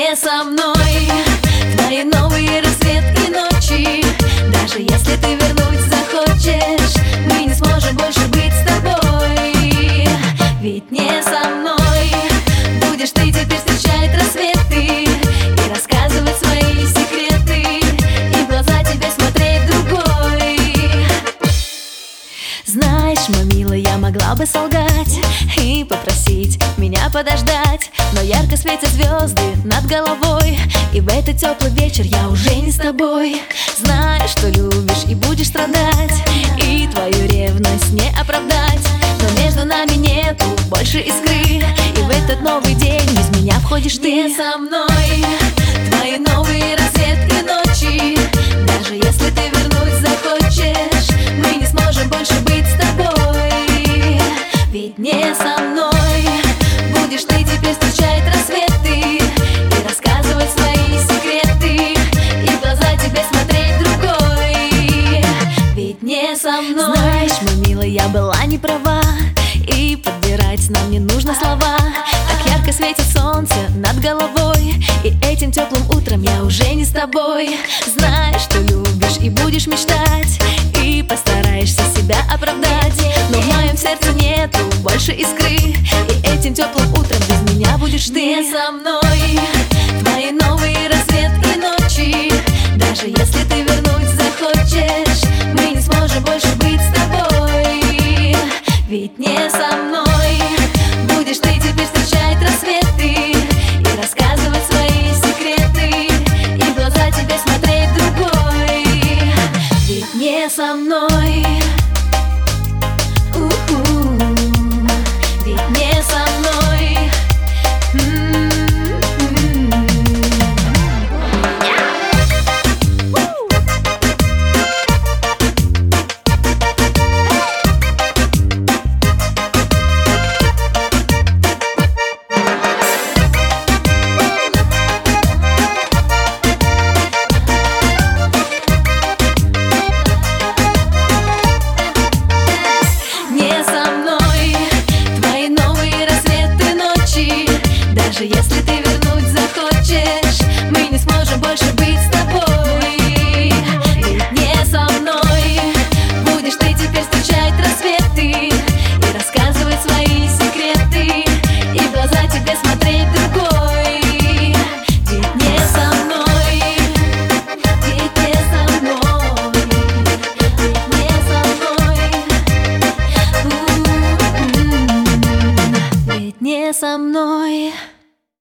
не со мной. Твои новые рассвет и ночи. Даже если ты вернуть захочешь, мы не сможем больше быть с тобой. Ведь не со мной будешь ты теперь встречать рассветы и рассказывать свои секреты, и в глаза тебе смотреть другой. Знаешь, мой милый, я могла бы солгать и попросить меня подождать, но ярко светят звезды над головой, и в этот теплый вечер я уже не с тобой. Знаешь, что любишь и будешь страдать, и твою ревность не оправдать, но между нами нету больше искры, и в этот новый день без меня входишь ты. Не со мной твои новые рассвет и ночи. Даже если ты вернуть захочешь, мы не сможем больше быть с тобой. Ведь не со мной будешь ты теперь встречать рассветы и рассказывать свои секреты, и в глаза тебе смотреть другой. Ведь не со мной. Знаешь, мой милый, я была не права, и подбирать нам не нужно слова. Так ярко светит солнце над головой, и этим теплым утром я уже не с тобой. Знаешь, что любишь и будешь мечтать, и постараешься себя оправдать, но в моем сердце нету больше искры, и этим теплым утром без меня будешь ты. Не со мной твои новые рассвет и ночи. Даже если ты вернуть захочешь, мы не сможем больше быть с тобой. Ведь не со мной будешь ты теперь встречать рассветы и рассказывать свои секреты, и в глаза тебе смотреть другой. Ведь не со мной. Ведь не со мной. Даже если ты вернуть захочешь, мы не сможем больше быть с тобой. Ведь не со мной будешь ты теперь встречать рассветы и рассказывать свои секреты, и в глаза тебе смотреть другой. Ведь не со мной. Ведь не со мной. Ведь не со мной. Ведь не со мной.